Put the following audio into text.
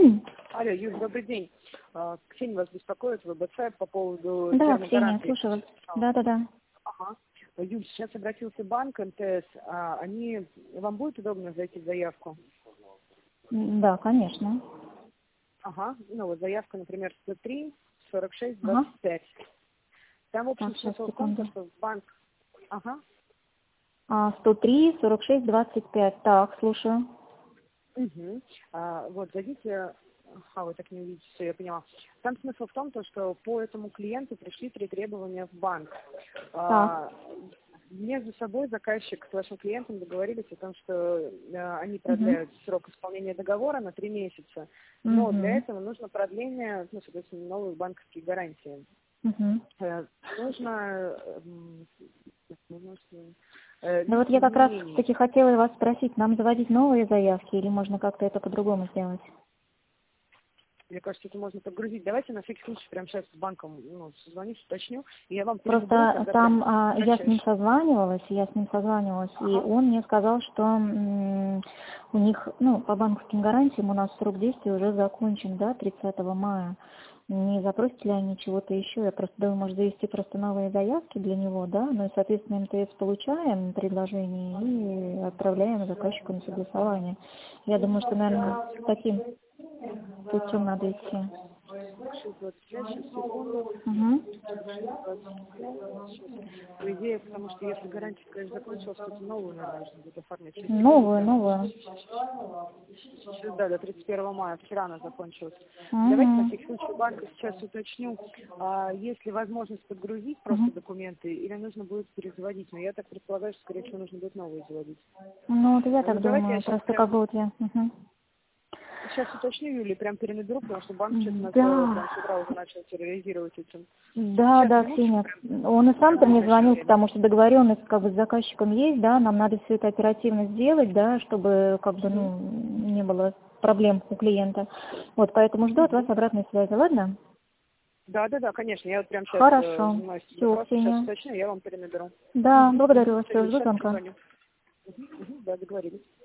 Алло, Юль, добрый день. Ксения вас беспокоит, ВБЦ по поводу Да, термогарантии. Ксения, слушаю вас. Да. Ага. Юль, сейчас обратился банк МТС. Вам будет удобно зайти в заявку? Да, конечно. Ага. Ну вот заявка, например, 103 46 Ага. 25. Там, в общем, Так, сейчас, смысл в том, секунду. что банк... Ага. 103, 46, 25. Так, слушаю. Угу. Вот, зайдите... вы так не увидите, все, я поняла. Там смысл в том, что по этому клиенту пришли 3 требования в банк. Так. Между собой заказчик с вашим клиентом договорились о том, что они Угу. продляют срок исполнения договора на 3 месяца. Но для Угу. этого нужно продление, соответственно, новых банковских гарантий. Угу. Нужно... Да вот я как раз таки хотела вас спросить, нам заводить новые заявки или можно как-то это по-другому сделать? Мне кажется, это можно подгрузить. Давайте на всякий случай прямо сейчас с банком созвонюсь, уточню, и я вам переведу. Просто там я с ним созванивалась, и он мне сказал, что у них, по банковским гарантиям у нас срок действия уже закончен, да, 30 мая. Не запросят ли они чего-то еще? Я просто думаю, может завести просто новые заявки для него, да, ну и, соответственно, МТС получаем предложение и отправляем заказчику на согласование. Я думаю, что, наверное, с таким путем надо идти. 625, сейчас, секунду. Угу. 625. По идее, потому что если гарантия, конечно, закончилась, то это новую, наверное, нужно будет оформить. Новую. Сейчас, да, до 31 мая. Вчера она закончилась. Угу. Давайте на всякий случай банка сейчас уточню, есть ли возможность подгрузить просто документы, или нужно будет перезаводить. Но я так предполагаю, что, скорее всего, нужно будет новые заводить. Ну, вот я так Давайте думаю. я сейчас Просто как бы вот я... Сейчас уточню, Юлия, прям перенаберу, потому что банк что-то нас Да. с утра уже начал терроризировать этим. Да, Сейчас, Ксения. минуточку, Он и сам-то мне звонил, время. потому что договоренность как бы с заказчиком есть, да, нам надо все это оперативно сделать, да, чтобы как бы, не было проблем у клиента. Вот, поэтому жду от вас обратной связи, ладно? Да, конечно, я вот прям сейчас Хорошо. занимаюсь этим Все, вопросом, сейчас Ксения. уточню, я вам перенаберу. Да, благодарю вас, Все, жду сейчас звонка. позвоню. Да, договорились.